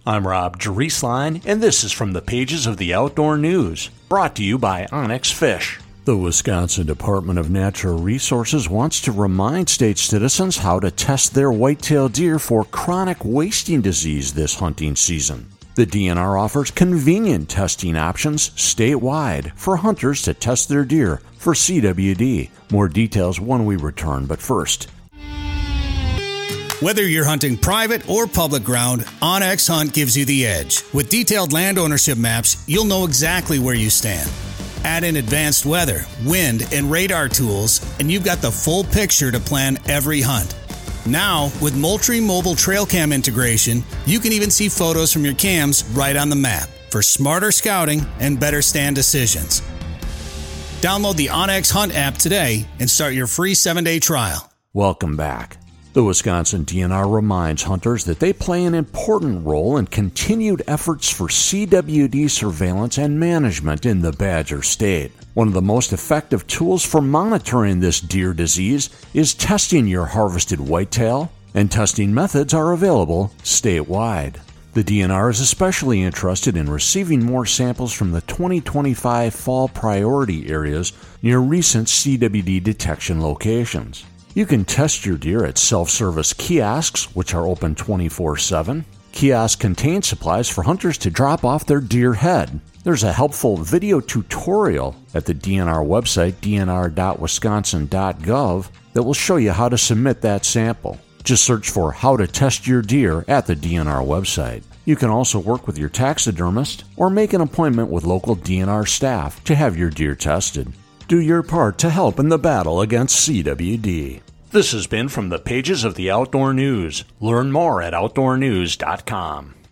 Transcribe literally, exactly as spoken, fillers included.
I'm Rob Drieslein, and this is from the pages of the Outdoor News, brought to you by Onyx Fish. The Wisconsin Department of Natural Resources wants to remind state citizens how to test their whitetail deer for chronic wasting disease this hunting season. The D N R offers convenient testing options statewide for hunters to test their deer for C W D. More details when we return, but first. Whether you're hunting private or public ground, OnX Hunt gives you the edge. With detailed land ownership maps, you'll know exactly where you stand. Add in advanced weather, wind, and radar tools, and you've got the full picture to plan every hunt. Now, with Moultrie Mobile Trail Cam integration, you can even see photos from your cams right on the map for smarter scouting and better stand decisions. Download the OnX Hunt app today and start your free seven-day trial. Welcome back. The Wisconsin D N R reminds hunters that they play an important role in continued efforts for C W D surveillance and management in the Badger State. One of the most effective tools for monitoring this deer disease is testing your harvested whitetail, and testing methods are available statewide. The D N R is especially interested in receiving more samples from the twenty twenty-five fall priority areas near recent C W D detection locations. You can test your deer at self-service kiosks, which are open twenty-four seven. Kiosks contain supplies for hunters to drop off their deer head. There's a helpful video tutorial at the D N R website, d n r dot wisconsin dot gov, that will show you how to submit that sample. Just search for How to Test Your Deer at the D N R website. You can also work with your taxidermist or make an appointment with local D N R staff to have your deer tested. Do your part to help in the battle against C W D. This has been from the pages of the Outdoor News. Learn more at outdoor news dot com.